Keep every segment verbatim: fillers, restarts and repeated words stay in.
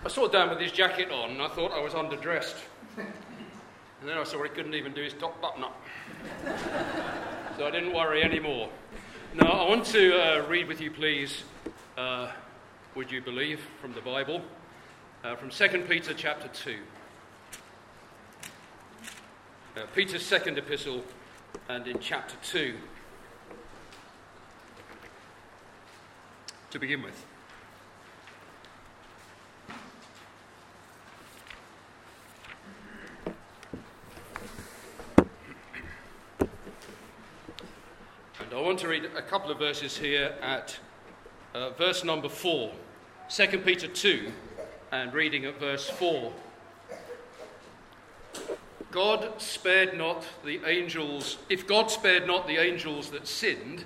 I saw Dan with his jacket on and I thought I was underdressed. And then I saw he couldn't even do his top button up. So I didn't worry anymore. Now, I want to uh, read with you, please, uh, would you believe, from the Bible, uh, from Second Peter chapter two. Uh, Peter's second epistle, and in chapter two. To begin with. And I want to read a couple of verses here at uh, verse number four. Second Peter two, and reading at verse four. God spared not the angels, if God spared not the angels that sinned,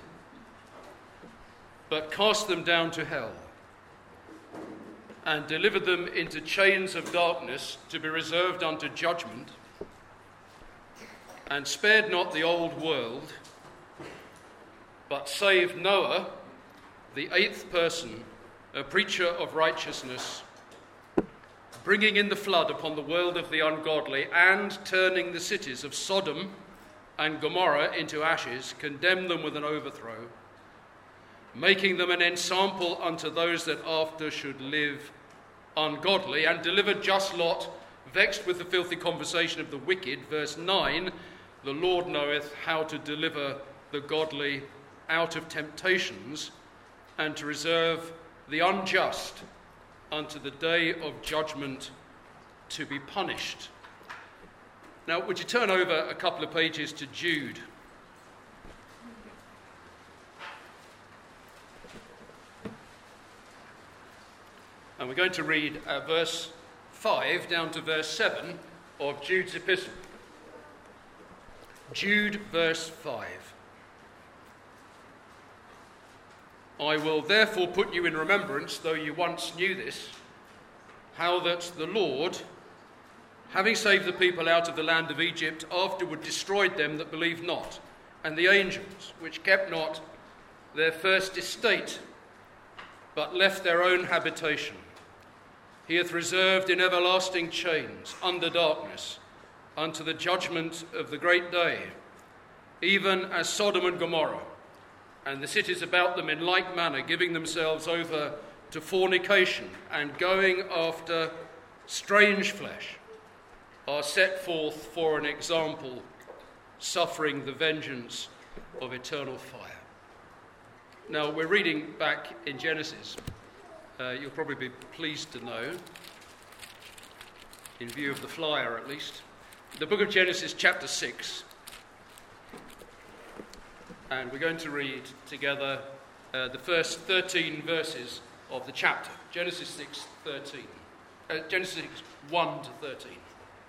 but cast them down to hell, and delivered them into chains of darkness to be reserved unto judgment, and spared not the old world, but saved Noah, the eighth person, a preacher of righteousness, bringing in the flood upon the world of the ungodly, and turning the cities of Sodom and Gomorrah into ashes, condemned them with an overthrow, making them an ensample unto those that after should live ungodly, and delivered just Lot, vexed with the filthy conversation of the wicked. Verse nine, the Lord knoweth how to deliver the godly out of temptations, and to reserve the unjust unto the day of judgment to be punished. Now, would you turn over a couple of pages to Jude? And we're going to read uh, verse five down to verse seven of Jude's epistle. Jude, verse five. I will therefore put you in remembrance, though you once knew this, how that the Lord, having saved the people out of the land of Egypt, afterward destroyed them that believed not, and the angels, which kept not their first estate, but left their own habitation. He hath reserved in everlasting chains, under darkness, unto the judgment of the great day, even as Sodom and Gomorrah, and the cities about them in like manner, giving themselves over to fornication and going after strange flesh, are set forth for an example, suffering the vengeance of eternal fire. Now, we're reading back in Genesis. Uh, you'll probably be pleased to know, in view of the flyer at least, the book of Genesis chapter six. And we're going to read together uh, the first thirteen verses of the chapter. Genesis six, thirteen. Uh, Genesis six, one to thirteen.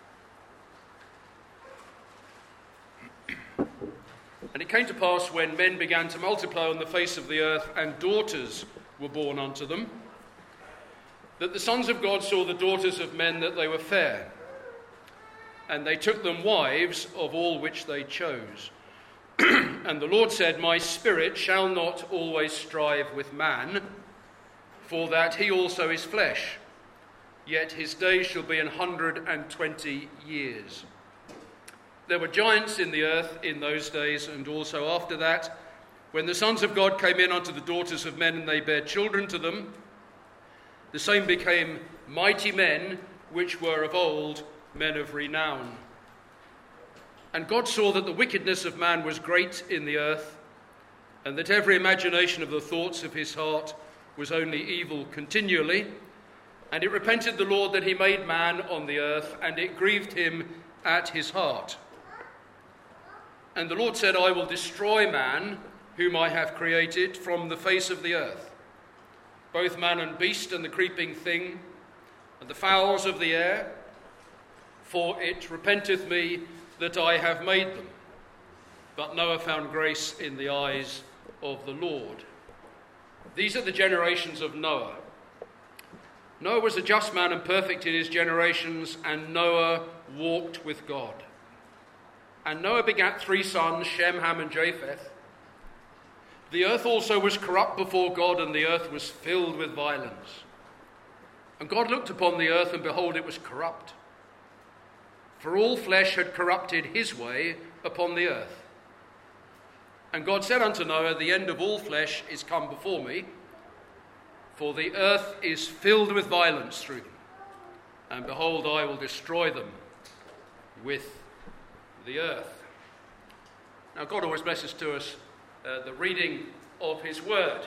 And it came to pass, when men began to multiply on the face of the earth, and daughters were born unto them, that the sons of God saw the daughters of men that they were fair, and they took them wives of all which they chose. And the Lord said, My spirit shall not always strive with man, for that he also is flesh, yet his days shall be an hundred and twenty years. There were giants in the earth in those days, and also after that, when the sons of God came in unto the daughters of men, and they bare children to them, the same became mighty men, which were of old men of renown. And God saw that the wickedness of man was great in the earth, and that every imagination of the thoughts of his heart was only evil continually. And it repented the Lord that he made man on the earth, and it grieved him at his heart. And the Lord said, I will destroy man, whom I have created, from the face of the earth, both man and beast, and the creeping thing, and the fowls of the air, for it repenteth me that I have made them. But Noah found grace in the eyes of the Lord. These are the generations of Noah. Noah was a just man and perfect in his generations, and Noah walked with God. And Noah begat three sons, Shem, Ham, and Japheth. The earth also was corrupt before God, and the earth was filled with violence. And God looked upon the earth, and behold, it was corrupt. For all flesh had corrupted his way upon the earth. And God said unto Noah, the end of all flesh is come before me, for the earth is filled with violence through them. And behold, I will destroy them with the earth. Now, God always blesses to us uh, the reading of his word.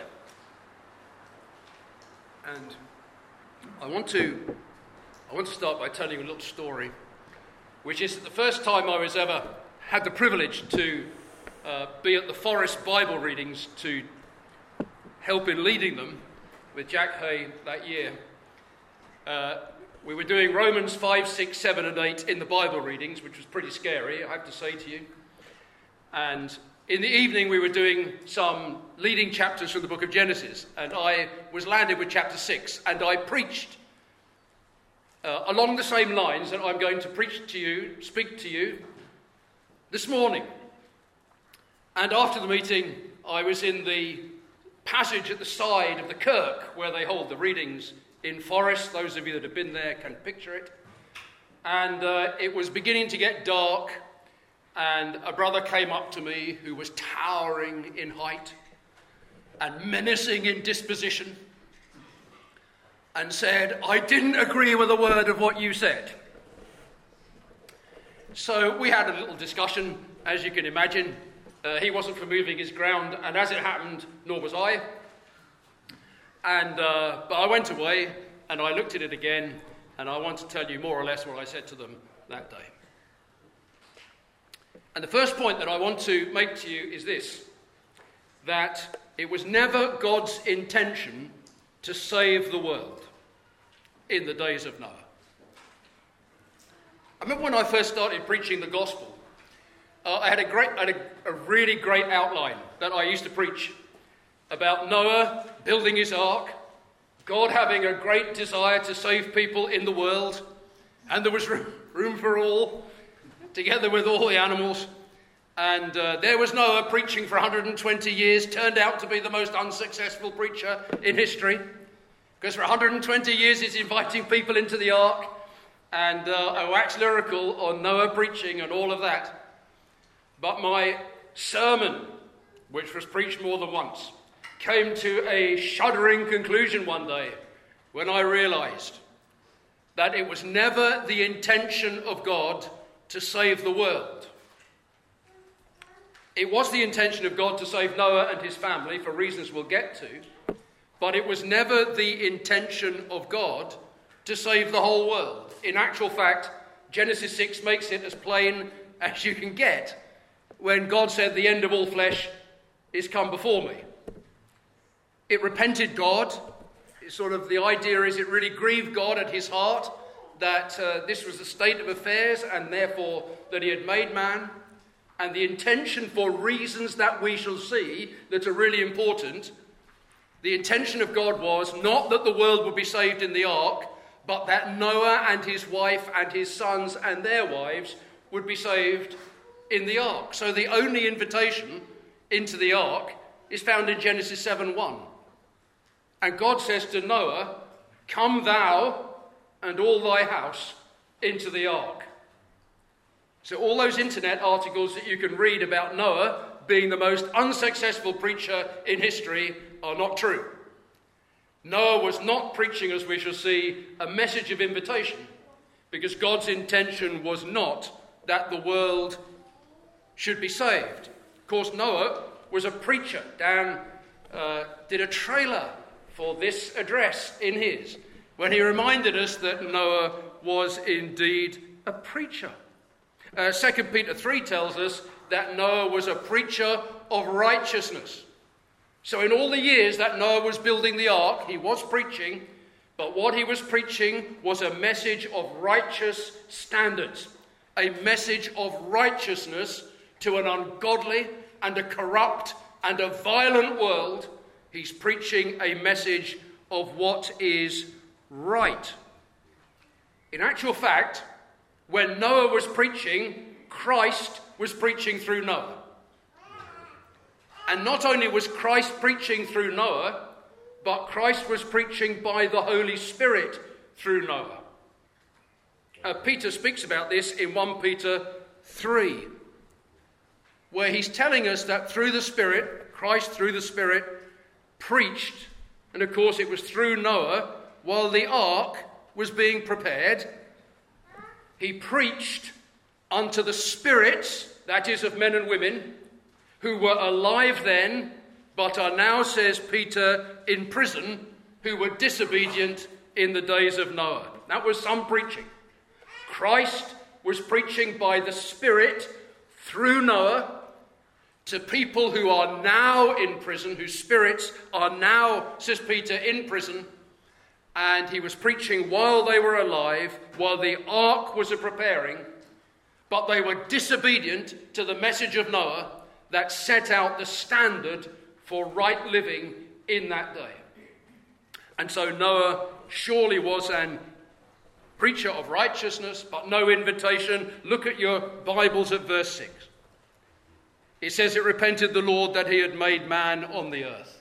And I want to I want to start by telling you a little story, which is that the first time I was ever had the privilege to uh, be at the Forest Bible readings to help in leading them with Jack Hay that year. Uh, we were doing Romans five, six, seven and eight in the Bible readings, which was pretty scary, I have to say to you. And in the evening we were doing some leading chapters from the book of Genesis, and I was landed with chapter six, and I preached uh, along the same lines that I'm going to preach to you, speak to you this morning. And after the meeting, I was in the passage at the side of the kirk where they hold the readings in Forest. Those of you that have been there can picture it. And uh, it was beginning to get dark, and a brother came up to me who was towering in height and menacing in disposition and said, I didn't agree with a word of what you said. So we had a little discussion, as you can imagine. Uh, he wasn't for moving his ground, and as it happened, nor was I. And uh, but I went away, and I looked at it again, and I want to tell you more or less what I said to them that day. And the first point that I want to make to you is this, that it was never God's intention to save the world in the days of Noah. I remember when I first started preaching the gospel, uh, I had, a, great, I had a, a really great outline that I used to preach about Noah building his ark, God having a great desire to save people in the world, and there was room, room for all, together with all the animals. And uh, there was Noah preaching for one hundred twenty years, turned out to be the most unsuccessful preacher in history, because for one hundred twenty years he's inviting people into the ark, and uh, I wax lyrical on Noah preaching and all of that. But my sermon, which was preached more than once, came to a shuddering conclusion one day when I realized that it was never the intention of God to save the world. It was the intention of God to save Noah and his family, for reasons we'll get to, but it was never the intention of God to save the whole world. In actual fact, Genesis six makes it as plain as you can get when God said, the end of all flesh is come before me. It repented God. It's sort of the idea is it really grieved God at his heart that uh, this was the state of affairs, and therefore that he had made man. And the intention, for reasons that we shall see that are really important, the intention of God was not that the world would be saved in the ark, but that Noah and his wife and his sons and their wives would be saved in the ark. So the only invitation into the ark is found in Genesis seven one. And God says to Noah, come thou and all thy house into the ark. So all those internet articles that you can read about Noah being the most unsuccessful preacher in history are not true. Noah was not preaching, as we shall see, a message of invitation, because God's intention was not that the world should be saved. Of course, Noah was a preacher. Dan uh, did a trailer for this address in his, when he reminded us that Noah was indeed a preacher. Uh, Second Peter three tells us that Noah was a preacher of righteousness. So in all the years that Noah was building the ark, he was preaching, but what he was preaching was a message of righteous standards, a message of righteousness to an ungodly and a corrupt and a violent world. He's preaching a message of what is right. In actual fact, when Noah was preaching, Christ was preaching through Noah. And not only was Christ preaching through Noah, but Christ was preaching by the Holy Spirit through Noah. Uh, Peter speaks about this in First Peter three, where he's telling us that through the Spirit, Christ through the Spirit preached, and of course it was through Noah, while the ark was being prepared, he preached unto the spirits, that is of men and women, who were alive then, but are now, says Peter, in prison, who were disobedient in the days of Noah. That was some preaching. Christ was preaching by the Spirit through Noah to people who are now in prison, whose spirits are now, says Peter, in prison. And he was preaching while they were alive, while the ark was preparing, but they were disobedient to the message of Noah that set out the standard for right living in that day. And so Noah surely was an preacher of righteousness, but no invitation. Look at your Bibles at verse six. It says, it repented the Lord that he had made man on the earth.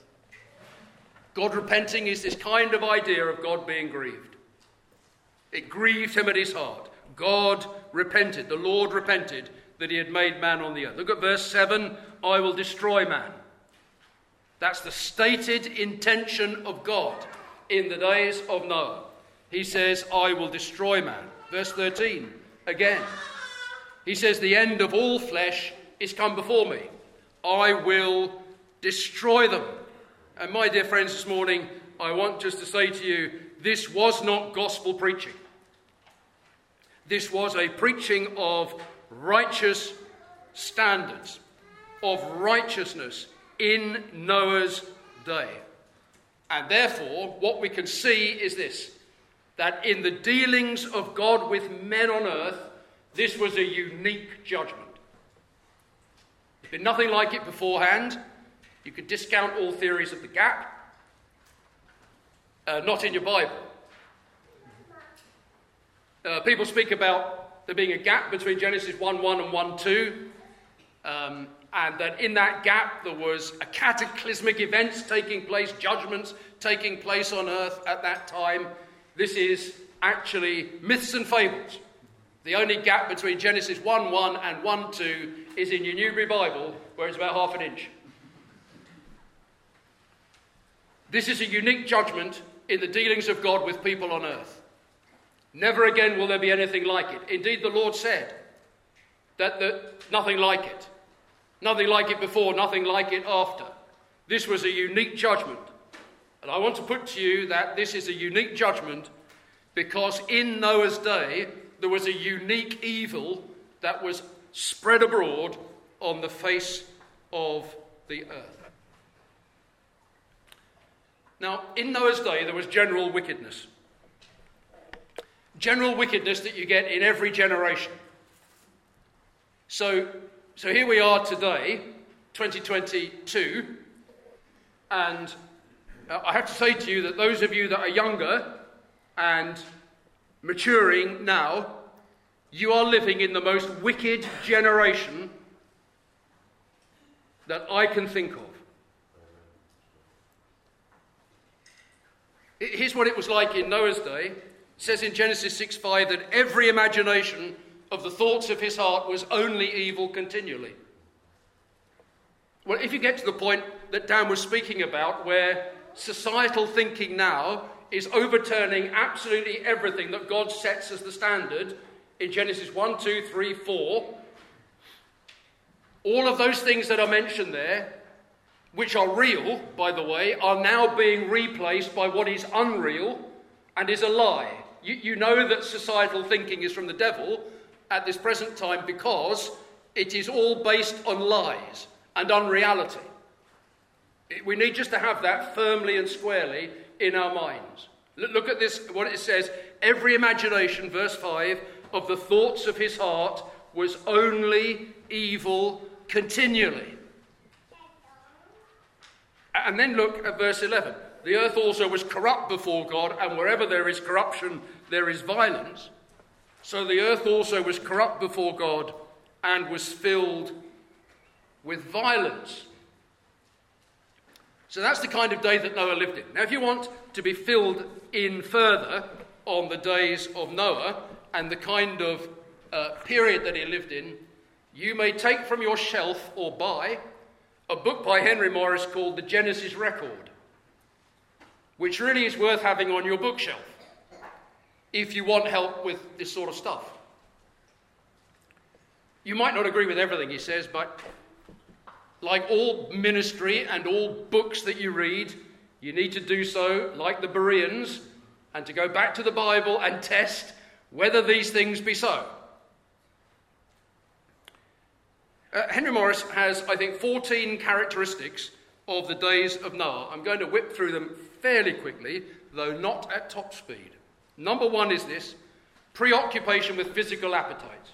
God repenting is this kind of idea of God being grieved. It grieved him at his heart. God repented, the Lord repented that he had made man on the earth. Look at verse seven, I will destroy man. That's the stated intention of God in the days of Noah. He says, I will destroy man. Verse thirteen, again. He says, the end of all flesh is come before me. I will destroy them. And my dear friends, this morning, I want just to say to you, this was not gospel preaching. This was a preaching of righteous standards, of righteousness in Noah's day. And therefore, what we can see is this, that in the dealings of God with men on earth, this was a unique judgment. There's been nothing like it beforehand. You could discount all theories of the gap. Uh, not in your Bible. Uh, people speak about there being a gap between Genesis one one and one two. Um, and that in that gap there was a cataclysmic events taking place, judgments taking place on earth at that time. This is actually myths and fables. The only gap between Genesis one one and one two is in your Newbury Bible, where it's about half an inch. This is a unique judgment in the dealings of God with people on earth. Never again will there be anything like it. Indeed, the Lord said that the, nothing like it. Nothing like it before, nothing like it after. This was a unique judgment. And I want to put to you that this is a unique judgment because in Noah's day, there was a unique evil that was spread abroad on the face of the earth. Now, in Noah's day, there was general wickedness. General wickedness that you get in every generation. So, so here we are today, twenty twenty-two, and I have to say to you that those of you that are younger and maturing now, you are living in the most wicked generation that I can think of. Here's what it was like in Noah's day. It says in Genesis six five that every imagination of the thoughts of his heart was only evil continually. Well, if you get to the point that Dan was speaking about, where societal thinking now is overturning absolutely everything that God sets as the standard in Genesis one, two, three, four, all of those things that are mentioned there, which are real, by the way, are now being replaced by what is unreal and is a lie. You, you know that societal thinking is from the devil at this present time because it is all based on lies and unreality. We need just to have that firmly and squarely in our minds. Look at this, what it says. Every imagination, verse five, of the thoughts of his heart was only evil continually. And then look at verse eleven. The earth also was corrupt before God, and wherever there is corruption, there is violence. So the earth also was corrupt before God and was filled with violence. So that's the kind of day that Noah lived in. Now, if you want to be filled in further on the days of Noah and the kind of uh, period that he lived in, you may take from your shelf or buy a book by Henry Morris called The Genesis Record, which really is worth having on your bookshelf if you want help with this sort of stuff. You might not agree with everything he says, but like all ministry and all books that you read, you need to do so like the Bereans and to go back to the Bible and test whether these things be so. Uh, Henry Morris has, I think, fourteen characteristics of the days of Noah. I'm going to whip through them fairly quickly, though not at top speed. Number one is this: preoccupation with physical appetites.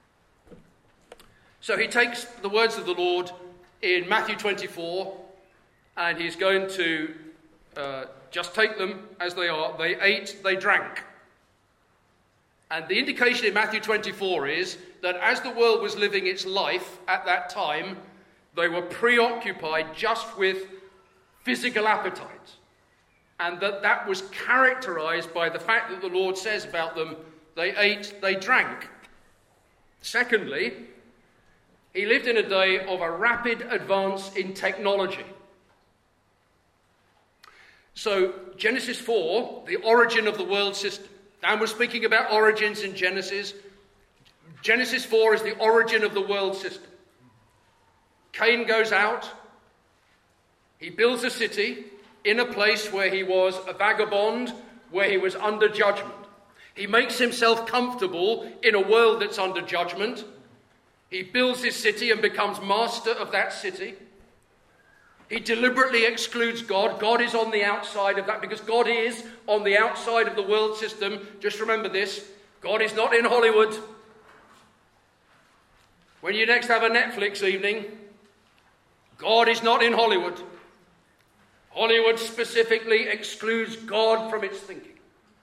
So he takes the words of the Lord in Matthew twenty-four, and he's going to uh, just take them as they are. They ate, they drank. And the indication in Matthew twenty-four is that as the world was living its life at that time, they were preoccupied just with physical appetites. And that that was characterized by the fact that the Lord says about them, they ate, they drank. Secondly, he lived in a day of a rapid advance in technology. So, Genesis four, the origin of the world system. And we're speaking about origins in Genesis. Genesis four is the origin of the world system. Cain goes out. He builds a city in a place where he was a vagabond, where he was under judgment. He makes himself comfortable in a world that's under judgment. He builds his city and becomes master of that city. He deliberately excludes God. God is on the outside of that because God is on the outside of the world system. Just remember this: God is not in Hollywood. When you next have a Netflix evening, God is not in Hollywood. Hollywood specifically excludes God from its thinking.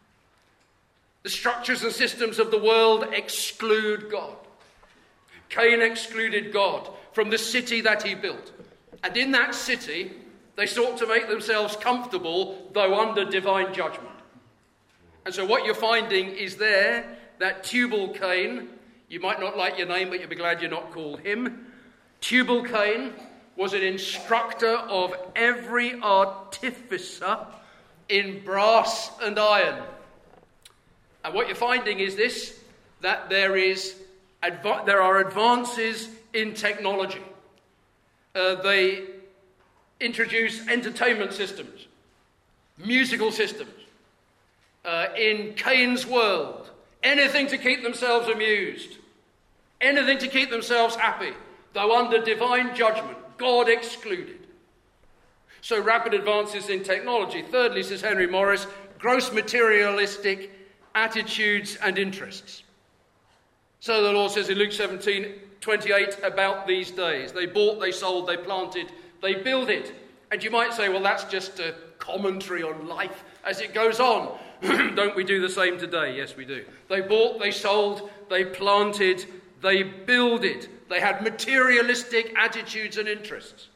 The structures and systems of the world exclude God. Cain excluded God from the city that he built. And in that city, they sought to make themselves comfortable, though under divine judgment. And so what you're finding is there that Tubal-Cain, you might not like your name, but you'll be glad you're not called him. Tubal-Cain was an instructor of every artificer in brass and iron. And what you're finding is this, that there is adva- there are advances in technology. Uh, they introduce entertainment systems, musical systems. Uh, in Cain's world, anything to keep themselves amused, anything to keep themselves happy, though under divine judgment, God excluded. So rapid advances in technology. Thirdly, says Henry Morris, gross materialistic attitudes and interests. So the Lord says in Luke seventeen twenty-eight about these days. They bought, they sold, they planted, they builded. And you might say, well, that's just a commentary on life as it goes on. Don't we do the same today? Yes, we do. They bought, they sold, they planted, they builded. They had materialistic attitudes and interests.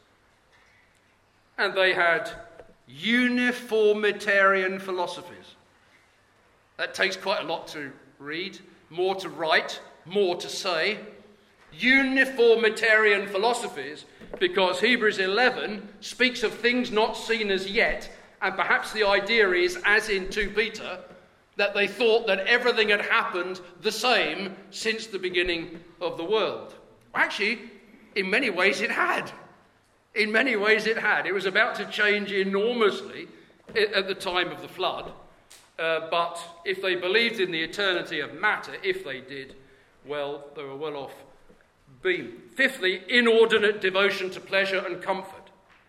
And they had uniformitarian philosophies. That takes quite a lot to read, more to write, more to say. Uniformitarian philosophies, because Hebrews eleven speaks of things not seen as yet, and perhaps the idea is, as in Second Peter, that they thought that everything had happened the same since the beginning of the world. Actually, in many ways it had. In many ways it had. It was about to change enormously at the time of the flood, uh, but if they believed in the eternity of matter, if they did, well, they were well off beam. Fifthly, inordinate devotion to pleasure and comfort.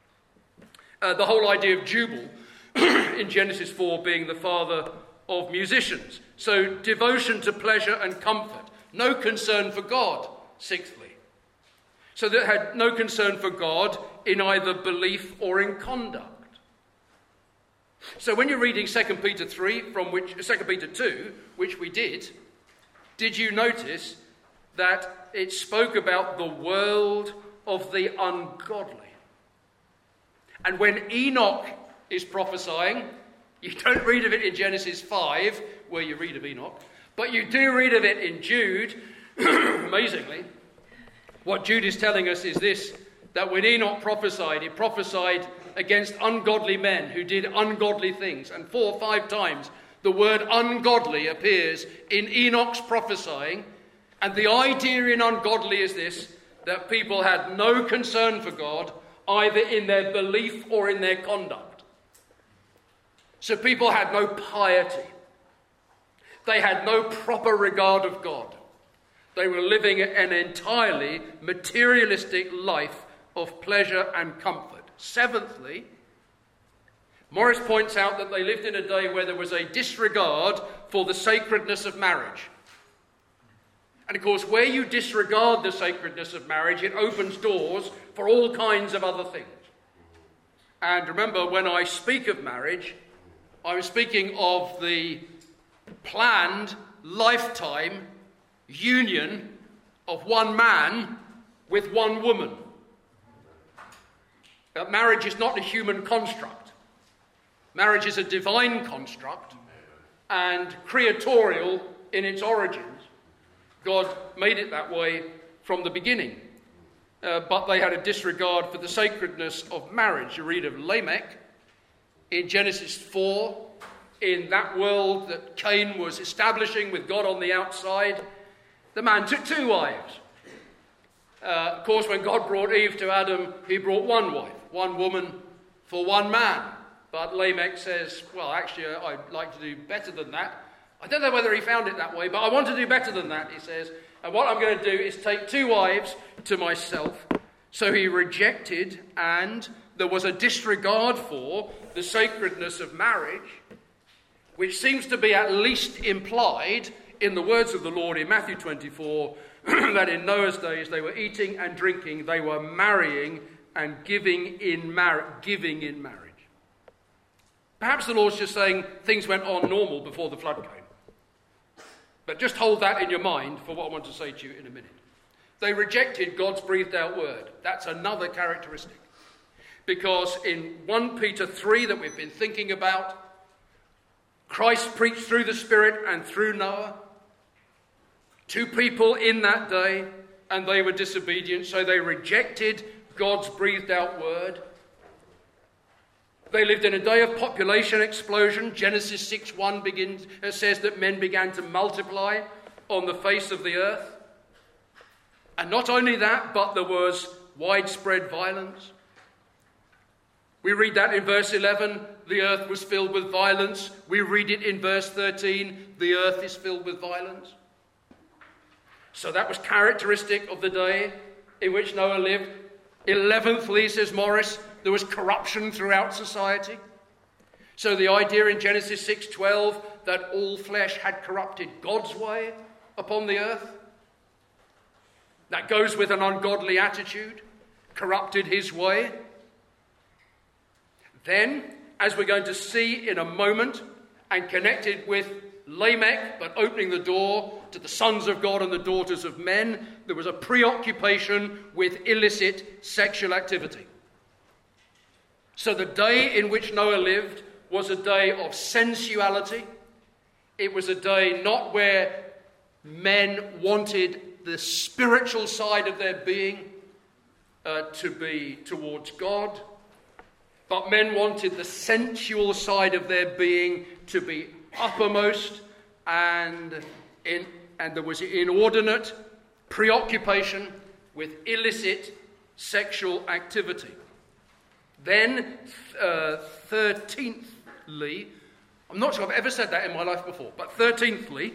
Uh, the whole idea of Jubal in Genesis four being the father of musicians. So devotion to pleasure and comfort. No concern for God, sixthly. So they had no concern for God in either belief or in conduct. So when you're reading Second Peter three, from which Second Peter two, which we did, did you notice that it spoke about the world of the ungodly? And when Enoch is prophesying, You don't read of it in Genesis five, where you read of Enoch, but you do read of it in Jude. Amazingly, what Jude is telling us is this, that when Enoch prophesied, he prophesied against ungodly men who did ungodly things. And four or five times the word ungodly appears in Enoch's prophesying. And the idea in ungodly is this, that people had no concern for God, either in their belief or in their conduct. So people had no piety. They had no proper regard of God. They were living an entirely materialistic life of pleasure and comfort. Seventhly, Morris points out that they lived in a day where there was a disregard for the sacredness of marriage. And of course, where you disregard the sacredness of marriage, it opens doors for all kinds of other things. And remember, when I speak of marriage, I'm speaking of the planned lifetime union of one man with one woman. That marriage is not a human construct. Marriage is a divine construct and creatorial in its origins. God made it that way from the beginning. Uh, but they had a disregard for the sacredness of marriage. You read of Lamech in Genesis four, in that world that Cain was establishing with God on the outside. The man took two wives. Uh, of course, when God brought Eve to Adam, he brought one wife, one woman for one man. But Lamech says, well, actually, I'd like to do better than that. I don't know whether he found it that way, but I want to do better than that, he says. And what I'm going to do is take two wives to myself. So he rejected, and there was a disregard for the sacredness of marriage, which seems to be at least implied in the words of the Lord in Matthew twenty-four, that in Noah's days they were eating and drinking, they were marrying and giving in, mar- giving in marriage. Perhaps the Lord's just saying things went on normal before the flood came. But just hold that in your mind for what I want to say to you in a minute. They rejected God's breathed out word. That's another characteristic. Because in First Peter three that we've been thinking about, Christ preached through the Spirit and through Noah to people in that day, and they were disobedient, so they rejected God's breathed out word. They lived in a day of population explosion. Genesis six one begins, it says that men began to multiply on the face of the earth. And not only that, but there was widespread violence. We read that in verse eleven, the earth was filled with violence. We read it in verse thirteen, the earth is filled with violence. So that was characteristic of the day in which Noah lived. Eleventhly, says Morris, there was corruption throughout society. So the idea in Genesis six twelve that all flesh had corrupted God's way upon the earth, that goes with an ungodly attitude, corrupted his way. Then, as we're going to see in a moment, and connected with Lamech, but opening the door to the sons of God and the daughters of men, there was a preoccupation with illicit sexual activity. So the day in which Noah lived was a day of sensuality. It was a day not where men wanted the spiritual side of their being uh, to be towards God, but men wanted the sensual side of their being to be uppermost, and in, and there was inordinate preoccupation with illicit sexual activity. Then, uh, thirteenthly, I'm not sure I've ever said that in my life before, but thirteenthly,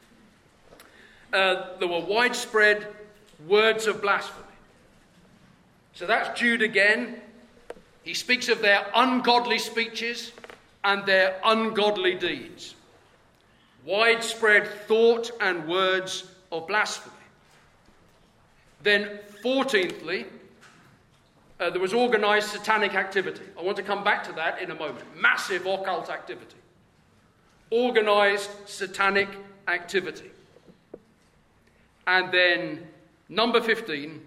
uh, there were widespread words of blasphemy. So that's Jude again. He speaks of their ungodly speeches and their ungodly deeds. Widespread thought and words of blasphemy. Then, fourteenthly, uh, there was organized satanic activity. I want to come back to that in a moment. Massive occult activity. Organized satanic activity. And then, number fifteen,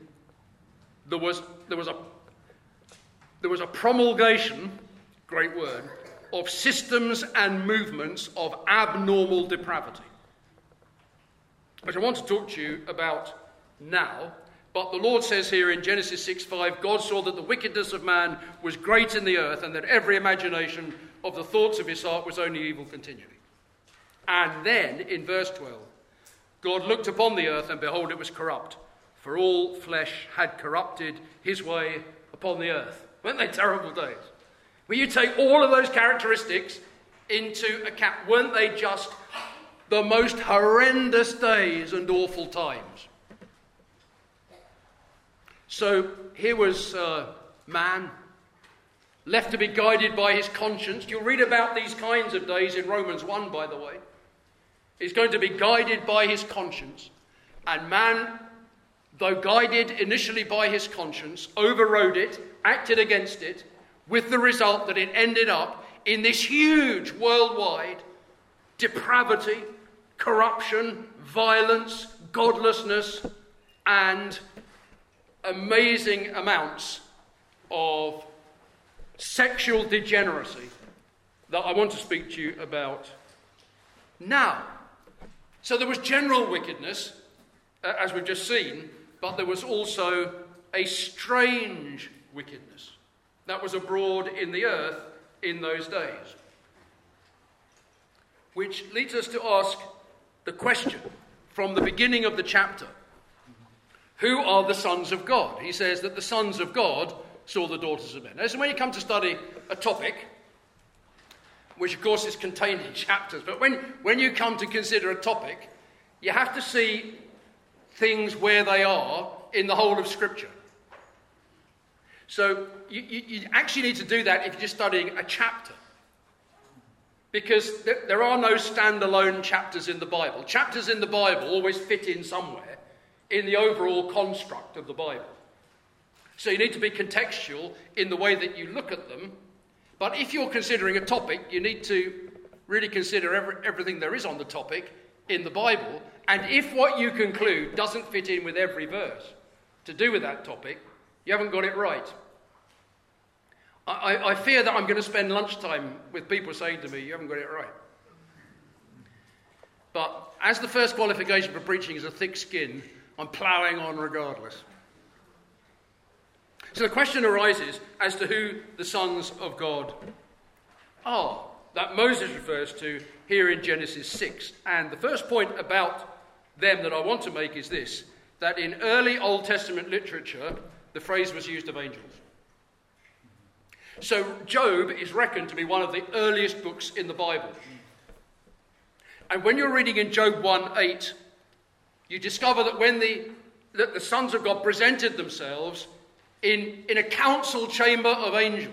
there was there was a there was a promulgation, great word, of systems and movements of abnormal depravity, which I want to talk to you about now. But the Lord says here in Genesis six five, God saw that the wickedness of man was great in the earth, and that every imagination of the thoughts of his heart was only evil continually. And then, in verse twelve, God looked upon the earth, and behold, it was corrupt, for all flesh had corrupted his way upon the earth. Weren't they terrible days? When you take all of those characteristics into account, weren't they just the most horrendous days and awful times? So here was uh, man, left to be guided by his conscience. You'll read about these kinds of days in Romans one, by the way. He's going to be guided by his conscience. And man, though guided initially by his conscience, overrode it, acted against it, with the result that it ended up in this huge worldwide depravity, corruption, violence, godlessness, and amazing amounts of sexual degeneracy that I want to speak to you about now. So there was general wickedness, uh, as we've just seen, but there was also a strange wickedness that was abroad in the earth in those days. Which leads us to ask the question from the beginning of the chapter: who are the sons of God? He says that the sons of God saw the daughters of men. Now, so when you come to study a topic, which of course is contained in chapters, but when, when you come to consider a topic, you have to see things where they are in the whole of Scripture. So you, you, you actually need to do that if you're just studying a chapter. Because there, there are no standalone chapters in the Bible. Chapters in the Bible always fit in somewhere in the overall construct of the Bible. So you need to be contextual in the way that you look at them. But if you're considering a topic, you need to really consider every, everything there is on the topic in the Bible. And if what you conclude doesn't fit in with every verse to do with that topic, you haven't got it right. I, I fear that I'm going to spend lunchtime with people saying to me, you haven't got it right. But as the first qualification for preaching is a thick skin, I'm ploughing on regardless. So the question arises as to who the sons of God are that Moses refers to here in Genesis six. And the first point about them that I want to make is this: that in early Old Testament literature, the phrase was used of angels. So Job is reckoned to be one of the earliest books in the Bible. And when you're reading in Job one eight, you discover that when the, that the sons of God presented themselves in, in a council chamber of angels,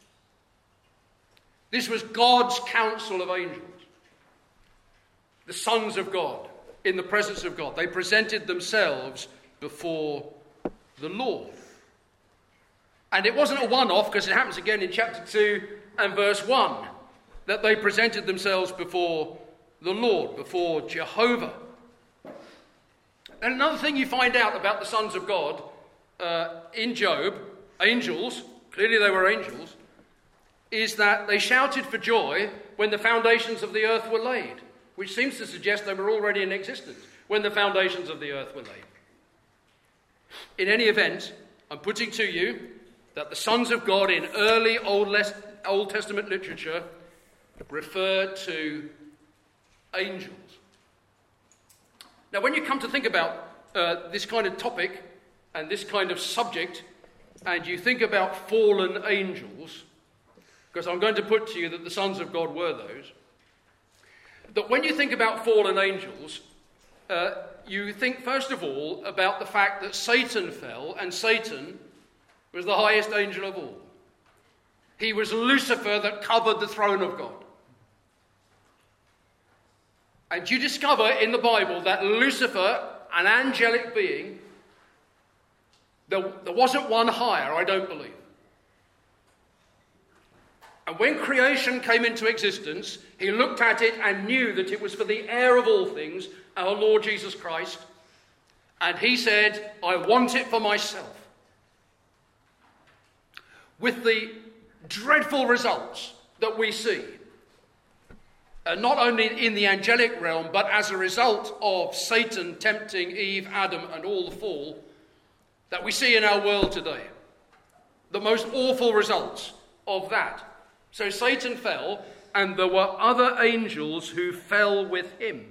this was God's council of angels. The sons of God, in the presence of God, they presented themselves before the Lord. And it wasn't a one-off, because it happens again in chapter two and verse one, that they presented themselves before the Lord, before Jehovah. And another thing you find out about the sons of God uh, in Job, angels, clearly they were angels, is that they shouted for joy when the foundations of the earth were laid, which seems to suggest they were already in existence when the foundations of the earth were laid. In any event, I'm putting to you that the sons of God in early Old, Old Testament literature refer to angels. Now, when you come to think about uh, this kind of topic and this kind of subject, and you think about fallen angels, because I'm going to put to you that the sons of God were those, that when you think about fallen angels, uh, you think first of all about the fact that Satan fell, and Satan was the highest angel of all. He was Lucifer that covered the throne of God. And you discover in the Bible that Lucifer, an angelic being, there, there wasn't one higher, I don't believe. And when creation came into existence, he looked at it and knew that it was for the heir of all things, our Lord Jesus Christ. And he said, I want it for myself. With the dreadful results that we see, uh, not only in the angelic realm, but as a result of Satan tempting Eve, Adam, and all the fall, that we see in our world today. The most awful results of that. So Satan fell, and there were other angels who fell with him.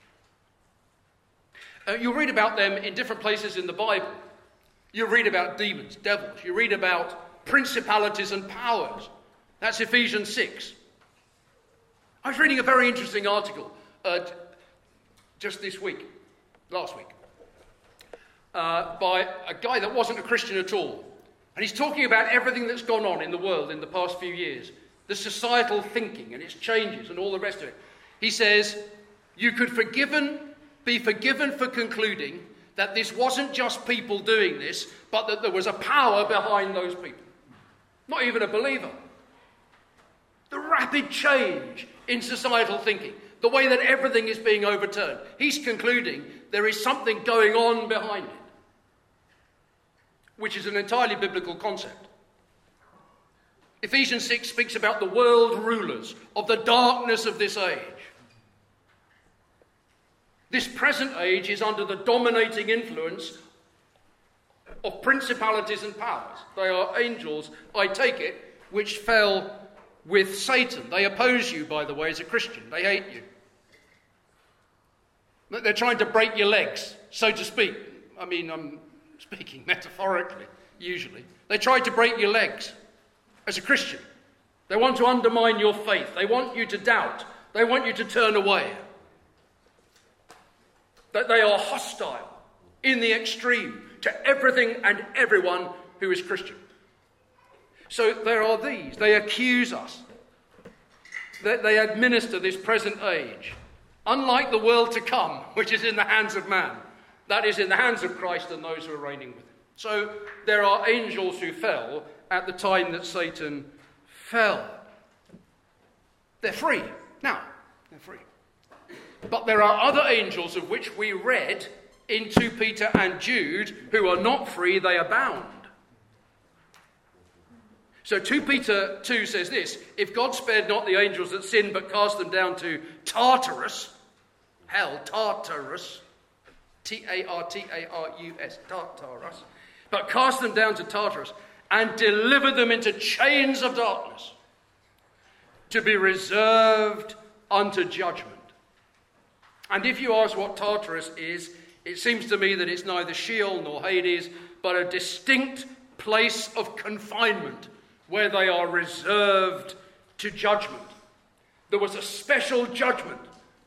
Uh, you'll read about them in different places in the Bible. You read about demons, devils. You read about principalities and powers. That's Ephesians six. I was reading a very interesting article uh, just this week, last week, uh, by a guy that wasn't a Christian at all. And he's talking about everything that's gone on in the world in the past few years, the societal thinking and its changes and all the rest of it. He says, you could forgiven, be forgiven for concluding that this wasn't just people doing this, but that there was a power behind those people. Not even a believer. The rapid change in societal thinking, the way that everything is being overturned. He's concluding there is something going on behind it, which is an entirely biblical concept. Ephesians six speaks about the world rulers of the darkness of this age. This present age is under the dominating influence of principalities and powers. They are angels, I take it, which fell with Satan. They oppose you, by the way, as a Christian. They hate you. They're trying to break your legs, so to speak. I mean, I'm speaking metaphorically, usually. They try to break your legs as a Christian. They want to undermine your faith. They want you to doubt. They want you to turn away. That they are hostile in the extreme to everything and everyone who is Christian. So there are these. They accuse us. That they administer this present age. Unlike the world to come, which is in the hands of man. That is in the hands of Christ and those who are reigning with him. So there are angels who fell at the time that Satan fell. They're free. Now, they're free. But there are other angels of which we read in Second Peter and Jude who are not free, they are bound. So Second Peter two says this, if God spared not the angels that sinned but cast them down to Tartarus, hell, Tartarus, T A R T A R U S, Tartarus, but cast them down to Tartarus and delivered them into chains of darkness to be reserved unto judgment. And if you ask what Tartarus is, it seems to me that it's neither Sheol nor Hades, but a distinct place of confinement where they are reserved to judgment. There was a special judgment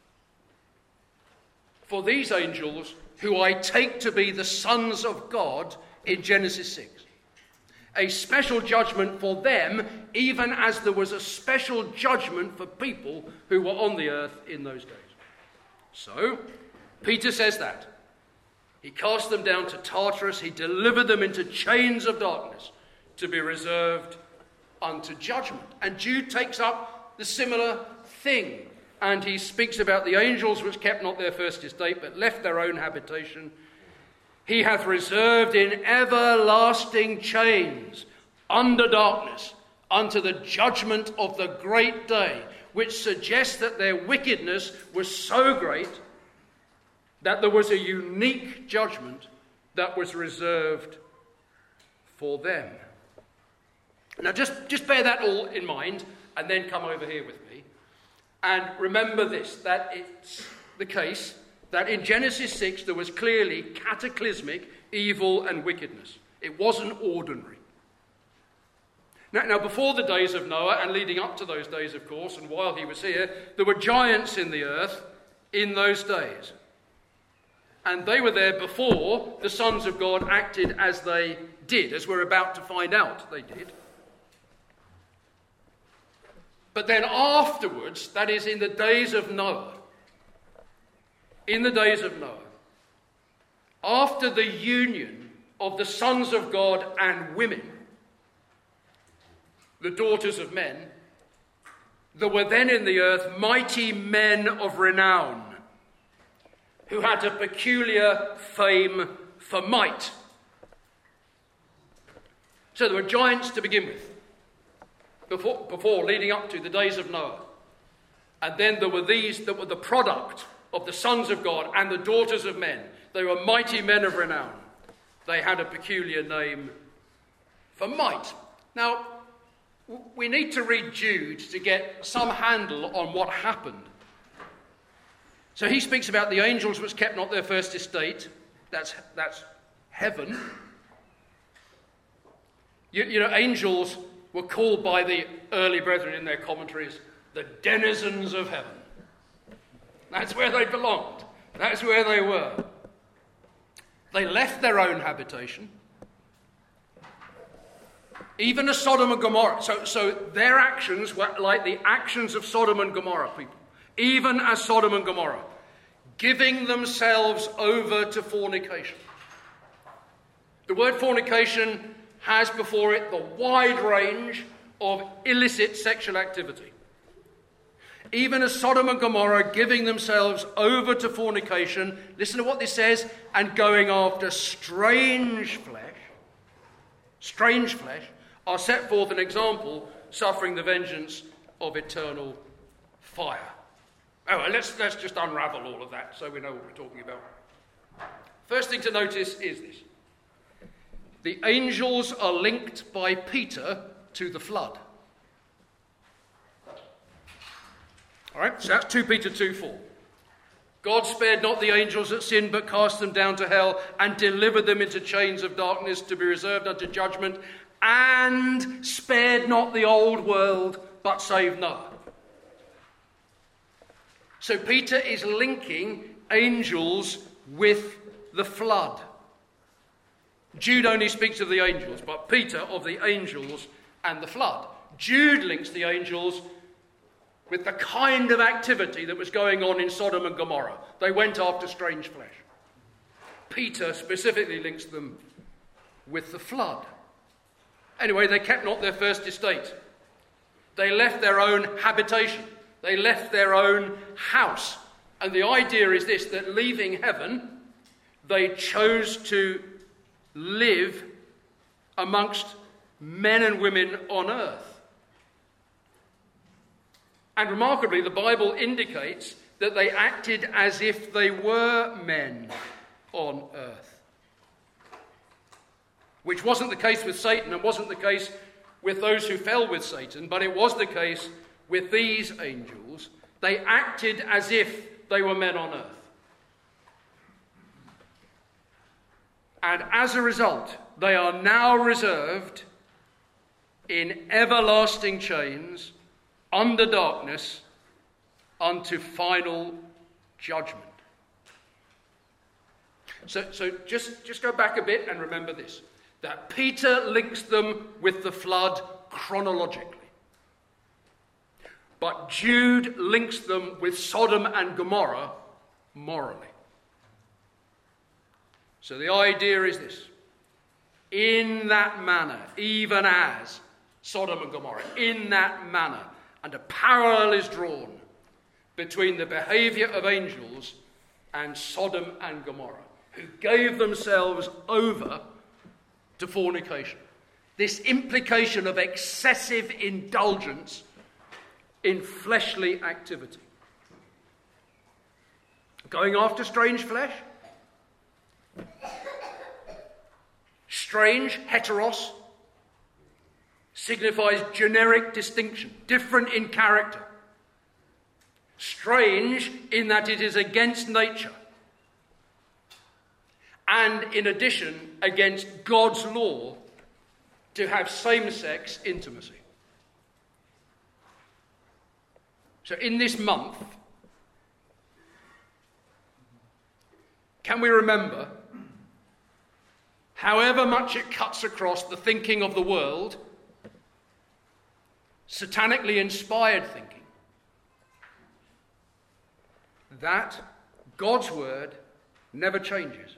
for these angels who I take to be the sons of God in Genesis six. A special judgment for them, even as there was a special judgment for people who were on the earth in those days. So, Peter says that. He cast them down to Tartarus. He delivered them into chains of darkness to be reserved unto judgment. And Jude takes up the similar thing. And he speaks about the angels which kept not their first estate, but left their own habitation. He hath reserved in everlasting chains under darkness unto the judgment of the great day, which suggests that their wickedness was so great that there was a unique judgment that was reserved for them. Now just, just bear that all in mind and then come over here with me. And remember this, that it's the case that in Genesis six there was clearly cataclysmic evil and wickedness. It wasn't ordinary. Now, now, before the days of Noah, and leading up to those days, of course, and while he was here, there were giants in the earth in those days. And they were there before the sons of God acted as they did, as we're about to find out they did. But then afterwards, that is in the days of Noah, in the days of Noah, after the union of the sons of God and women, the daughters of men, there were then in the earth mighty men of renown who had a peculiar fame for might. So there were giants to begin with. before, before leading up to the days of Noah. And then there were these that were the product of the sons of God and the daughters of men. They were mighty men of renown. They had a peculiar name for might. Now, we need to read Jude to get some handle on what happened. So he speaks about the angels which kept not their first estate. That's, that's heaven. You, you know, angels were called by the early brethren in their commentaries the denizens of heaven. That's where they belonged. That's where they were. They left their own habitation. Even as Sodom and Gomorrah. So, so their actions were like the actions of Sodom and Gomorrah people. Even as Sodom and Gomorrah. Giving themselves over to fornication. The word fornication has before it the wide range of illicit sexual activity. Even as Sodom and Gomorrah giving themselves over to fornication, listen to what this says, and going after strange flesh, strange flesh, are set forth an example, suffering the vengeance of eternal fire. Oh, well, let's, let's just unravel all of that so we know what we're talking about. First thing to notice is this. The angels are linked by Peter to the flood. All right, so that's two Peter two four. God spared not the angels that sinned, but cast them down to hell and delivered them into chains of darkness to be reserved unto judgment, and spared not the old world, but saved Noah. So Peter is linking angels with the flood. Jude only speaks of the angels, but Peter of the angels and the flood. Jude links the angels with the kind of activity that was going on in Sodom and Gomorrah. They went after strange flesh. Peter specifically links them with the flood. Anyway, they kept not their first estate. They left their own habitation. They left their own house. And the idea is this, that leaving heaven, they chose to live amongst men and women on earth. And remarkably, the Bible indicates that they acted as if they were men on earth. Which wasn't the case with Satan and wasn't the case with those who fell with Satan, but it was the case with these angels. They acted as if they were men on earth. And as a result, they are now reserved in everlasting chains under darkness unto final judgment. So, so just, just go back a bit and remember this, that Peter links them with the flood chronologically. But Jude links them with Sodom and Gomorrah morally. So the idea is this. In that manner, even as Sodom and Gomorrah, in that manner, and a parallel is drawn between the behavior of angels and Sodom and Gomorrah, who gave themselves over to fornication. This implication of excessive indulgence in fleshly activity. Going after strange flesh? Strange, heteros, signifies generic distinction, different in character. Strange in that it is against nature. And in addition, against God's law to have same-sex intimacy. So in this month, can we remember, however much it cuts across the thinking of the world, satanically inspired thinking, that God's word never changes.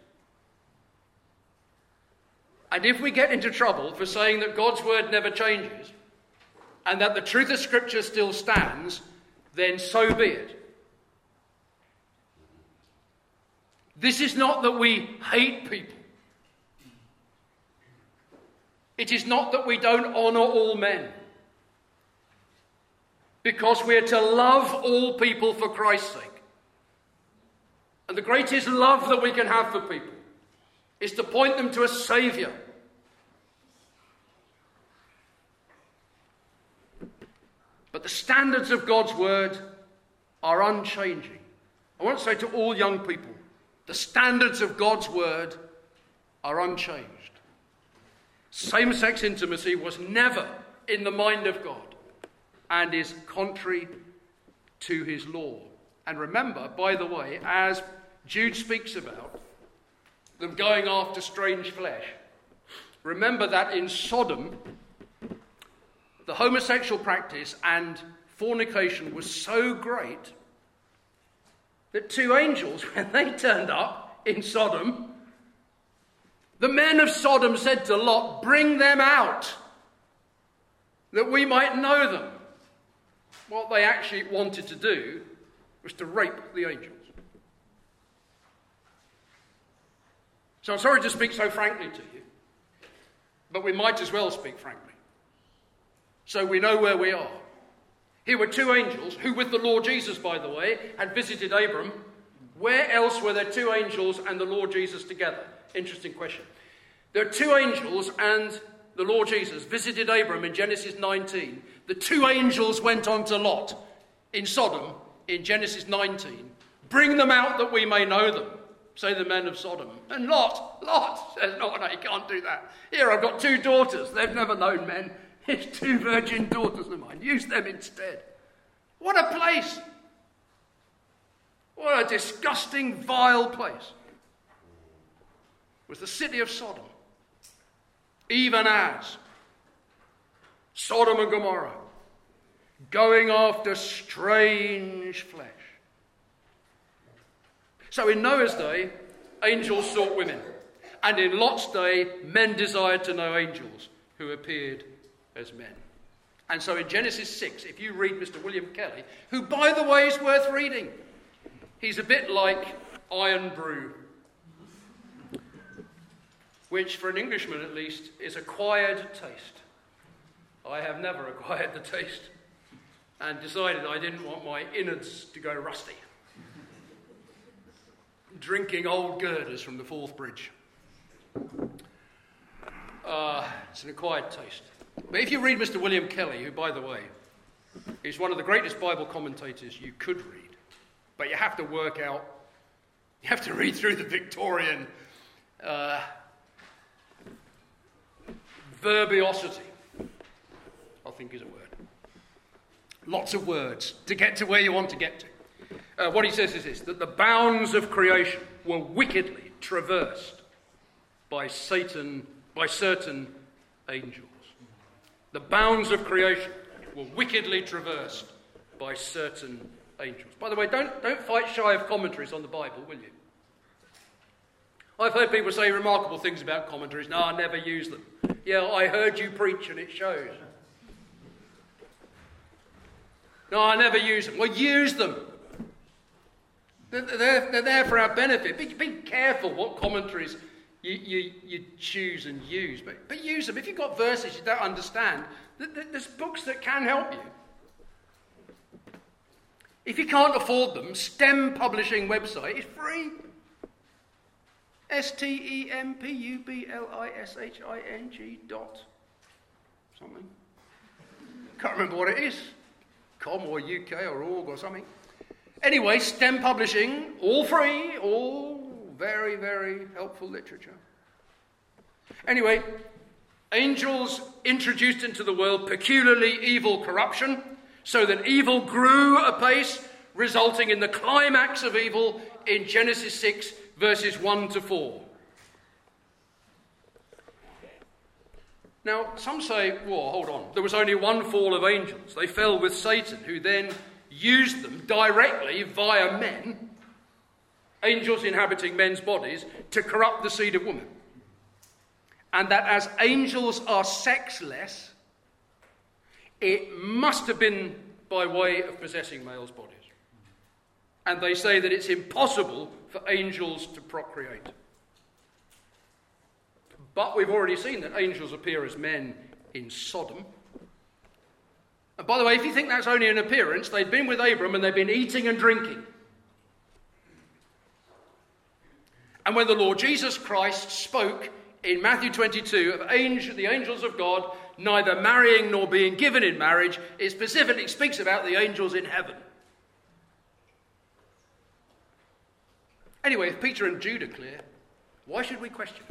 And if we get into trouble for saying that God's word never changes, and that the truth of Scripture still stands, then so be it. This is not that we hate people. It is not that we don't honour all men. because we are to love all people for Christ's sake. And the greatest love that we can have for people is to point them to a Saviour. But the standards of God's word are unchanging. I want to say to all young people, the standards of God's word are unchanged. Same-sex intimacy was never in the mind of God and is contrary to his law. And remember, by the way, as Jude speaks about them going after strange flesh, remember that in Sodom, the homosexual practice and fornication was so great that two angels, when they turned up in Sodom, the men of Sodom said to Lot, "Bring them out, that we might know them." What they actually wanted to do was to rape the angels. So I'm sorry to speak so frankly to you, but we might as well speak frankly, so we know where we are. Here were two angels, who with the Lord Jesus, by the way, had visited Abram. Where else were there two angels and the Lord Jesus together? Interesting question. There are two angels and the Lord Jesus visited Abram in Genesis nineteen. The two angels went on to Lot in Sodom in Genesis nineteen. "Bring them out that we may know them," say the men of Sodom. And Lot, Lot says, no, no, you can't do that. Here, I've got two daughters. They've never known men. It's two virgin daughters of mine. Use them instead. What a place. What a disgusting, vile place was the city of Sodom. Even as Sodom and Gomorrah, going after strange flesh. So in Noah's day, angels sought women. And in Lot's day, men desired to know angels who appeared as men. And so in Genesis six, if you read Mister William Kelly, who, by the way, is worth reading. He's a bit like Iron Brew, which for an Englishman at least is acquired taste. I have never acquired the taste and decided I didn't want my innards to go rusty. Drinking old girders from the Forth Bridge. Uh, it's an acquired taste. But if you read Mister William Kelly, who, by the way, is one of the greatest Bible commentators you could read, but you have to work out, you have to read through the Victorian uh, verbiosity, I think is a word. Lots of words to get to where you want to get to. Uh, what he says is this, that the bounds of creation were wickedly traversed by Satan, by certain angels. The bounds of creation were wickedly traversed by certain angels. By the way, don't, don't fight shy of commentaries on the Bible, will you? I've heard people say remarkable things about commentaries. No, I never use them. Yeah, I heard you preach and it shows. No, I never use them. Well, use them. They're, they're, they're there for our benefit. Be, be careful what commentaries you, you, you choose and use. But, but use them. If you've got verses you don't understand, there's books that can help you. If you can't afford them, STEM Publishing website is free. S T E M P U B L I S H I N G dot something. Can't remember what it is. Com or U K or org or something. Anyway, STEM Publishing, all free, all very, very helpful literature. Anyway, angels introduced into the world peculiarly evil corruption, so that evil grew apace, resulting in the climax of evil in Genesis six, verses one to four. Now, some say, well, hold on, there was only one fall of angels. They fell with Satan, who then used them directly via men, angels inhabiting men's bodies, to corrupt the seed of woman. And that as angels are sexless, it must have been by way of possessing males' bodies. And they say that it's impossible for angels to procreate. But we've already seen that angels appear as men in Sodom. And by the way, if you think that's only an appearance, they'd been with Abram and they'd been eating and drinking. And when the Lord Jesus Christ spoke in Matthew twenty-two of angel, the angels of God neither marrying nor being given in marriage, it specifically speaks about the angels in heaven. Anyway, if Peter and Jude are clear, why should we question?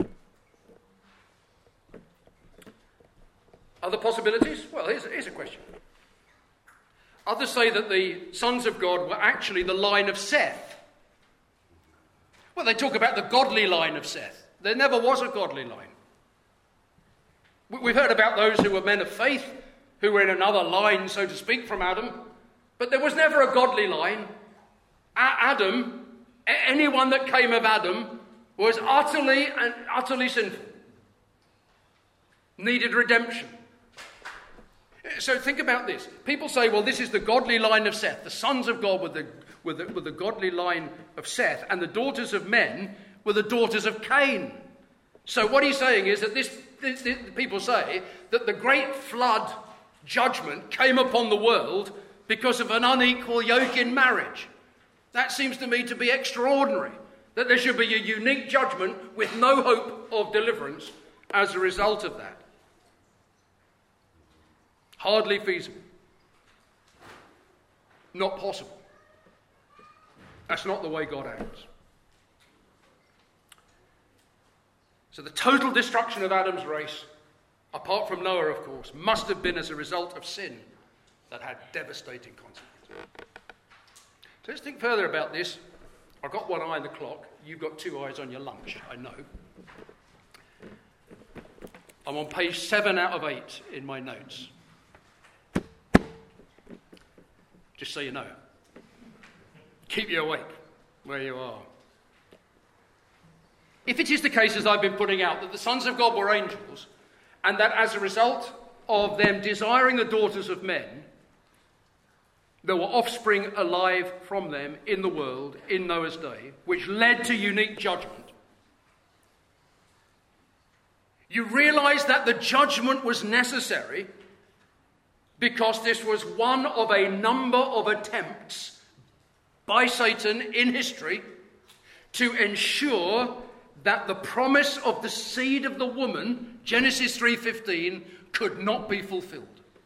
Other possibilities? Well, here's, here's a question. Others say that the sons of God were actually the line of Seth. Well, they talk about the godly line of Seth. There never was a godly line. We've heard about those who were men of faith, who were in another line, so to speak, from Adam. But there was never a godly line. Adam, anyone that came of Adam, was utterly and utterly sinful. Needed redemption. So think about this. People say, well, this is the godly line of Seth. The sons of God were the, were the, were the godly line of Seth, and the daughters of men were the daughters of Cain. So what he's saying is that this, this, this people say that the great flood judgment came upon the world because of an unequal yoke in marriage. That seems to me to be extraordinary, that there should be a unique judgment with no hope of deliverance as a result of that. Hardly feasible. Not possible. That's not the way God acts. So the total destruction of Adam's race, apart from Noah, of course, must have been as a result of sin that had devastating consequences. So let's think further about this. I've got one eye on the clock. You've got two eyes on your lunch, I know. I'm on page seven out of eight in my notes. Just so you know. Keep you awake where you are. If it is the case, as I've been putting out, that the sons of God were angels, and that as a result of them desiring the daughters of men, there were offspring alive from them in the world in Noah's day, which led to unique judgment, you realize that the judgment was necessary because this was one of a number of attempts by Satan in history to ensure that the promise of the seed of the woman, Genesis three fifteen, could not be fulfilled.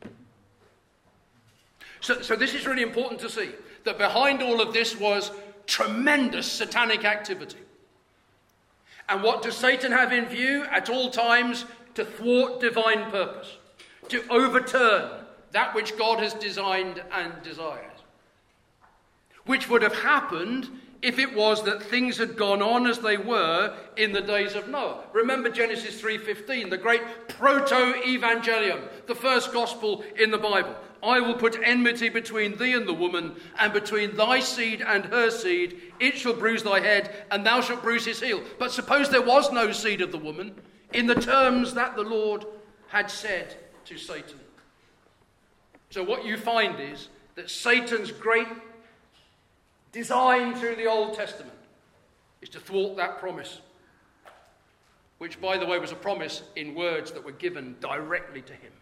So, so this is really important to see, that behind all of this was tremendous satanic activity. And what does Satan have in view at all times? To thwart divine purpose, to overturn that which God has designed and desires. Which would have happened if it was that things had gone on as they were in the days of Noah. Remember Genesis three fifteen, the great proto-evangelium, the first gospel in the Bible. I will put enmity between thee and the woman, and between thy seed and her seed. It shall bruise thy head, and thou shalt bruise his heel. But suppose there was no seed of the woman, in the terms that the Lord had said to Satan. So what you find is that Satan's great design through the Old Testament is to thwart that promise, which, by the way, was a promise in words that were given directly to him.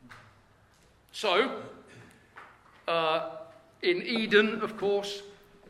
So, uh, in Eden, of course,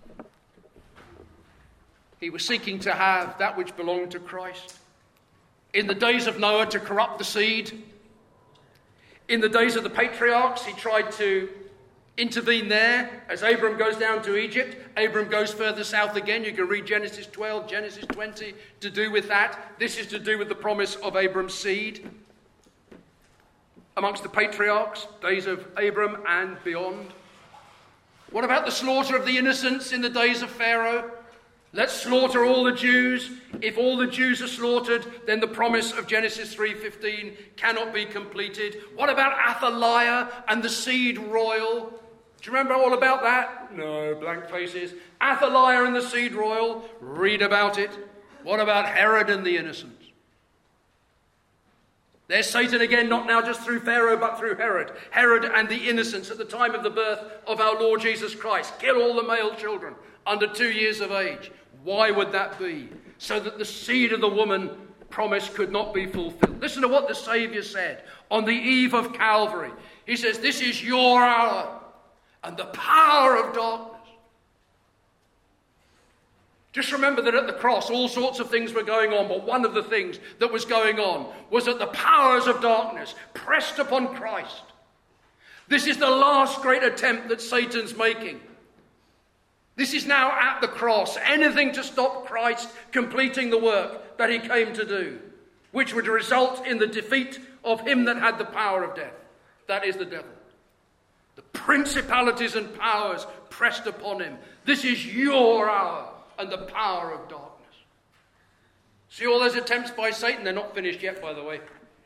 he was seeking to have that which belonged to Christ. In the days of Noah, to corrupt the seed. In the days of the patriarchs, he tried to intervene there. As Abram goes down to Egypt, Abram goes further south again. You can read Genesis twelve, Genesis twenty to do with that. This is to do with the promise of Abram's seed. Amongst the patriarchs, days of Abram and beyond. What about the slaughter of the innocents in the days of Pharaoh? Let's slaughter all the Jews. If all the Jews are slaughtered, then the promise of Genesis three fifteen cannot be completed. What about Athaliah and the seed royal? Do you remember all about that? No, blank faces. Athaliah and the seed royal, read about it. What about Herod and the innocents? There's Satan again, not now just through Pharaoh, but through Herod. Herod and the innocents at the time of the birth of our Lord Jesus Christ. Kill all the male children under two years of age. Why would that be? So that the seed of the woman promise could not be fulfilled. Listen to what the Saviour said on the eve of Calvary. He says, this is your hour and the power of darkness. Just remember that at the cross, all sorts of things were going on, but one of the things that was going on was that the powers of darkness pressed upon Christ. This is the last great attempt that Satan's making. This is now at the cross. Anything to stop Christ completing the work that he came to do, which would result in the defeat of him that had the power of death. That is the devil. The principalities and powers pressed upon him. This is your hour and the power of darkness. See all those attempts by Satan? They're not finished yet, by the way.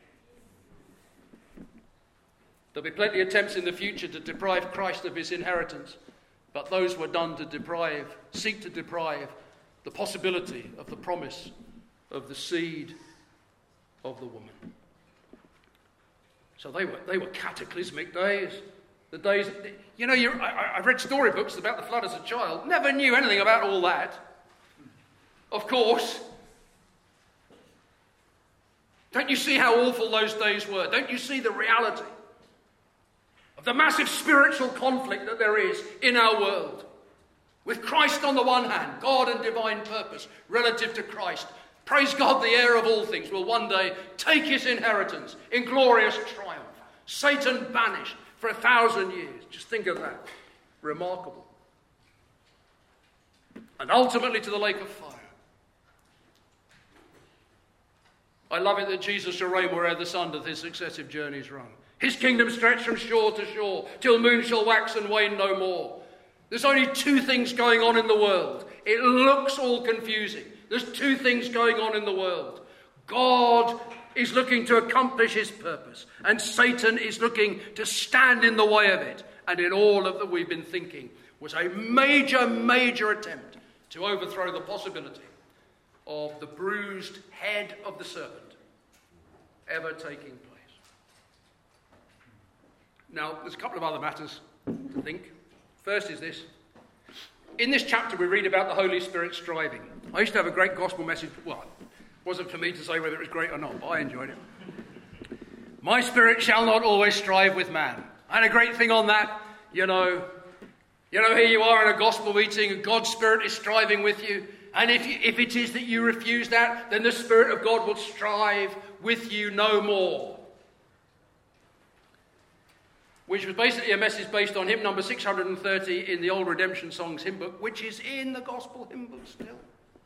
There'll be plenty of attempts in the future to deprive Christ of his inheritance. But those were done to deprive, seek to deprive the possibility of the promise of the seed of the woman. So they were they were cataclysmic days. The days, you know, you're, I, I read storybooks about the flood as a child. Never knew anything about all that. Of course. Don't you see how awful those days were? Don't you see the reality of the massive spiritual conflict that there is in our world? With Christ on the one hand, God and divine purpose relative to Christ. Praise God, the heir of all things will one day take his inheritance in glorious triumph. Satan banished for a thousand years. Just think of that. Remarkable. And ultimately to the lake of fire. I love it that Jesus shall reign wherever the sun doth his successive journeys run. His kingdom stretched from shore to shore, till moon shall wax and wane no more. There's only two things going on in the world. It looks all confusing. There's two things going on in the world. God is looking to accomplish his purpose, and Satan is looking to stand in the way of it. And in all of that we've been thinking was a major, major attempt to overthrow the possibility of the bruised head of the serpent ever taking place. Now, there's a couple of other matters to think. First is this. In this chapter, we read about the Holy Spirit striving. I used to have a great gospel message. Well, it wasn't for me to say whether it was great or not, but I enjoyed it. My spirit shall not always strive with man. I had a great thing on that. You know, you know, here you are in a gospel meeting, and God's Spirit is striving with you. And if, you, if it is that you refuse that, then the Spirit of God will strive with you no more. Which was basically a message based on hymn number six hundred thirty in the Old Redemption Songs hymn book, which is in the gospel hymn book still.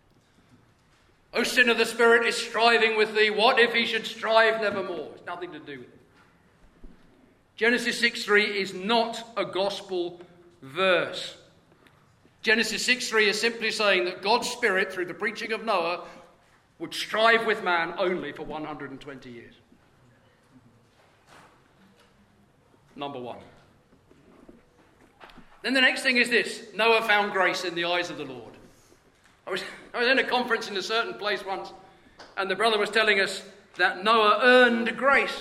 O sinner, the Spirit is striving with thee. What if he should strive nevermore? It's nothing to do with it. Genesis six three is not a gospel verse. Genesis six three is simply saying that God's Spirit, through the preaching of Noah, would strive with man only for one hundred twenty years. Number one. Then the next thing is this. Noah found grace in the eyes of the Lord. I was, I was in a conference in a certain place once, and the brother was telling us that Noah earned grace.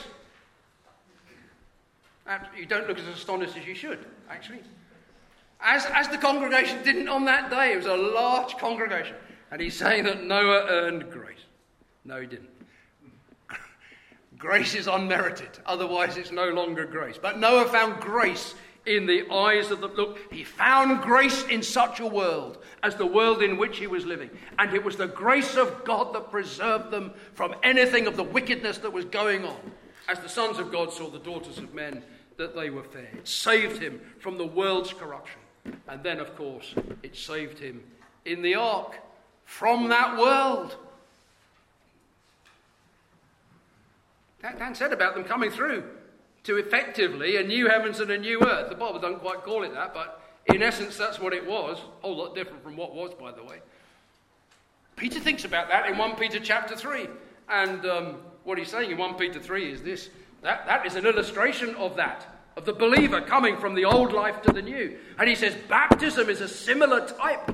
You don't look as astonished as you should, actually. As, as the congregation didn't on that day. It was a large congregation. And he's saying that Noah earned grace. No, he didn't. Grace is unmerited. Otherwise, it's no longer grace. But Noah found grace in the eyes of the... Look, he found grace in such a world as the world in which he was living. And it was the grace of God that preserved them from anything of the wickedness that was going on. As the sons of God saw the daughters of men, that they were fair. It saved him from the world's corruption. And then, of course, it saved him in the ark from that world. Dan said about them coming through to effectively a new heavens and a new earth. The Bible doesn't quite call it that, but in essence that's what it was. A whole lot different from what was, by the way. Peter thinks about that in First Peter chapter three. And um, what he's saying in First Peter three is this. That, that is an illustration of that, of the believer coming from the old life to the new. And he says baptism is a similar type.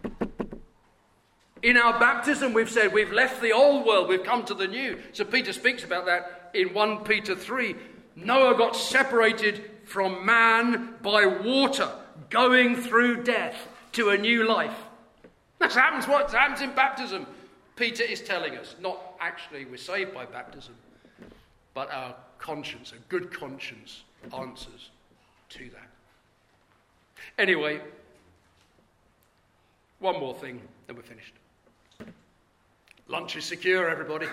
In our baptism, we've said we've left the old world, we've come to the new. So Peter speaks about that in First Peter three. Noah got separated from man by water, going through death to a new life. That's happens, what happens in baptism. Peter is telling us, not actually we're saved by baptism, but our conscience, a good conscience, answers to that. Anyway, one more thing, then we're finished. Lunch is secure, everybody.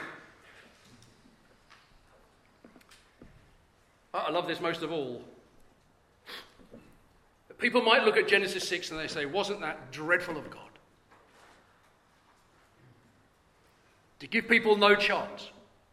I love this most of all. People might look at Genesis six and they say, wasn't that dreadful of God? To give people no chance.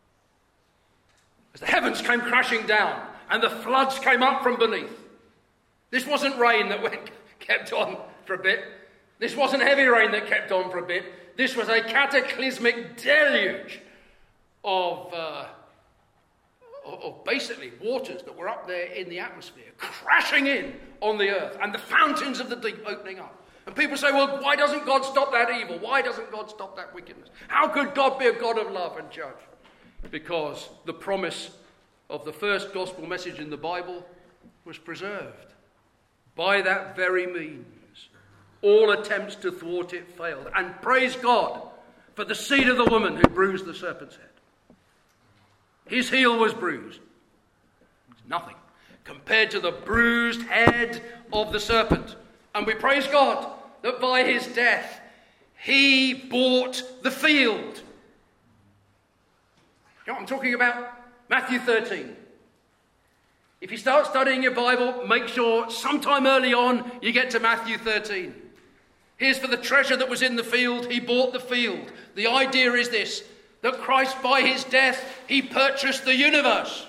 As the heavens came crashing down and the floods came up from beneath. This wasn't rain that went, kept on for a bit. This wasn't heavy rain that kept on for a bit. This was a cataclysmic deluge of, uh, of basically waters that were up there in the atmosphere, crashing in on the earth, and the fountains of the deep opening up. And people say, well, why doesn't God stop that evil? Why doesn't God stop that wickedness? How could God be a God of love and judge? Because the promise of the first gospel message in the Bible was preserved. By that very means, all attempts to thwart it failed. And praise God for the seed of the woman who bruised the serpent's head. His heel was bruised. It's nothing compared to the bruised head of the serpent. And we praise God that by his death, he bought the field. You know what I'm talking about? Matthew thirteen. If you start studying your Bible, make sure sometime early on you get to Matthew thirteen. Here's for the treasure that was in the field, he bought the field. The idea is this, that Christ by his death, he purchased the universe,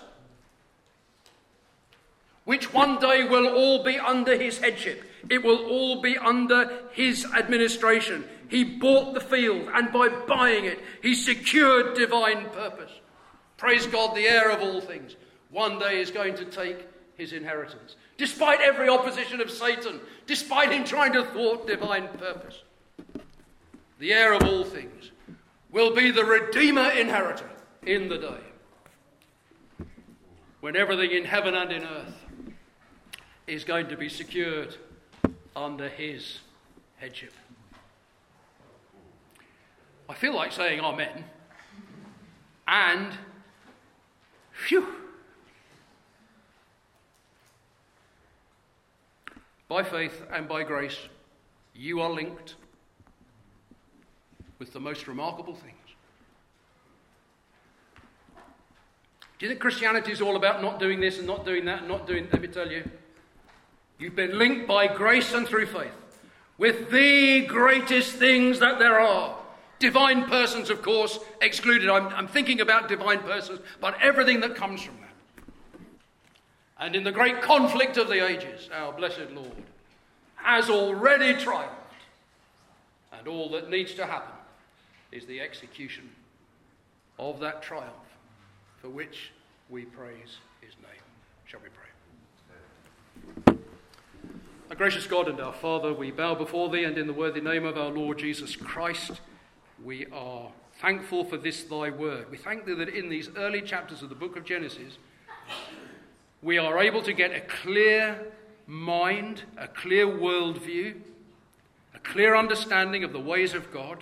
which one day will all be under his headship. It will all be under his administration. He bought the field, and by buying it, he secured divine purpose. Praise God, the heir of all things, one day is going to take his inheritance. Despite every opposition of Satan, despite him trying to thwart divine purpose, the heir of all things will be the Redeemer inheritor in the day when everything in heaven and in earth is going to be secured under his headship. I feel like saying amen. And, phew, by faith and by grace, you are linked with the most remarkable things. Do you think Christianity is all about not doing this and not doing that and not doing... Let me tell you, you've been linked by grace and through faith with the greatest things that there are. Divine persons, of course, excluded. I'm, I'm thinking about divine persons, but everything that comes from that. And in the great conflict of the ages, our blessed Lord has already triumphed. And all that needs to happen is the execution of that triumph, for which we praise his name. Shall we pray? Our gracious God and our Father, we bow before thee, and in the worthy name of our Lord Jesus Christ, we are thankful for this thy word. We thank thee that in these early chapters of the book of Genesis, we are able to get a clear mind, a clear worldview, a clear understanding of the ways of God,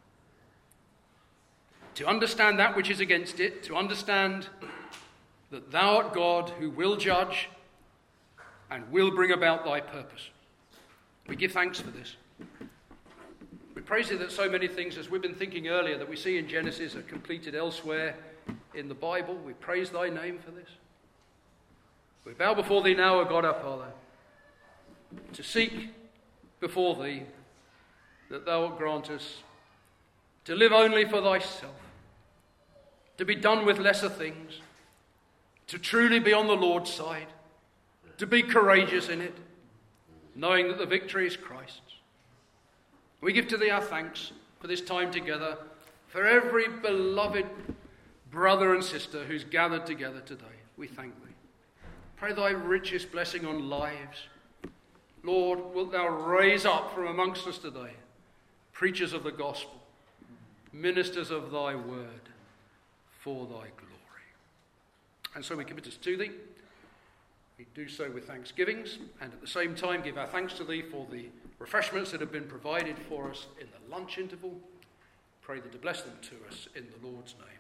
to understand that which is against it, to understand that thou art God who will judge and will bring about thy purpose. We give thanks for this. We praise thee that so many things, as we've been thinking earlier, that we see in Genesis are completed elsewhere in the Bible. We praise thy name for this. We bow before thee now, O God our Father, to seek before thee that thou wilt grant us to live only for thyself, to be done with lesser things, to truly be on the Lord's side, to be courageous in it, knowing that the victory is Christ's. We give to thee our thanks for this time together, for every beloved brother and sister who's gathered together today. We thank thee. Pray thy richest blessing on lives. Lord, wilt thou raise up from amongst us today preachers of the gospel, ministers of thy word, for thy glory. And so we commit us to thee. We do so with thanksgivings, and at the same time give our thanks to thee for the refreshments that have been provided for us in the lunch interval. Pray thee to bless them to us in the Lord's name.